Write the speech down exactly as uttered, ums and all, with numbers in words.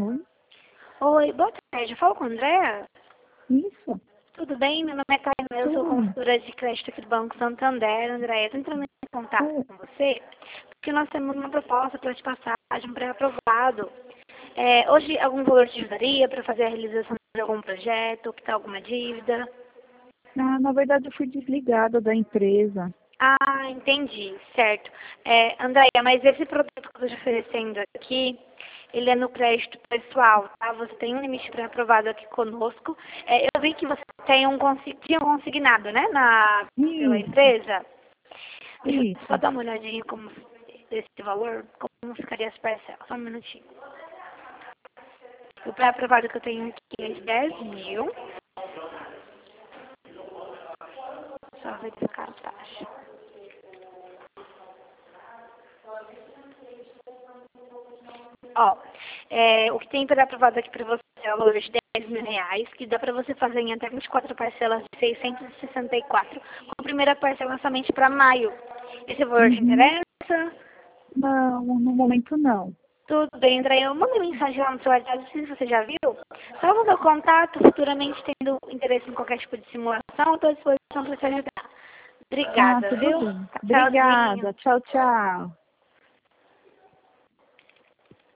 Oi? Oi, boa tarde. Eu falo com a Andréa? Isso? Tudo bem? Meu nome é Tainá, eu sou Tudo. consultora de crédito aqui do Banco Santander. Andréa, estou entrando em contato Oi. com você porque nós temos uma proposta para te passar de um pré-aprovado. É, hoje, algum valor te ajudaria para fazer a realização de algum projeto, quitar alguma dívida? Ah, na verdade, eu fui desligada da empresa. Ah, entendi, certo. É, Andréia, mas esse produto que eu estou te oferecendo aqui, ele é no crédito pessoal, tá? Você tem um limite pré-aprovado aqui conosco. É, eu vi que você tem um, consi- tinha um consignado, né, na, pela Isso, empresa. Deixa eu só isso. dar uma olhadinha como desse valor, como ficaria as parcelas. Só um minutinho. O pré-aprovado que eu tenho aqui é de dez mil. Só verificar a taxa. Ó, é, o que tem para aprovado aqui para você é o valor de dez mil reais, que dá para você fazer em até vinte e quatro parcelas de seiscentos e sessenta e quatro, com a primeira parcela somente para maio. Esse valor te Uhum. interessa? Não, no momento não. Tudo bem, André. Eu mandei mensagem lá no seu WhatsApp, não sei se você já viu. Salva meu contato, futuramente tendo interesse em qualquer tipo de simulação, estou à disposição para te ajudar. Ah, Obrigada, tudo viu? bem. Tchauzinho. Obrigada. Tchau, tchau.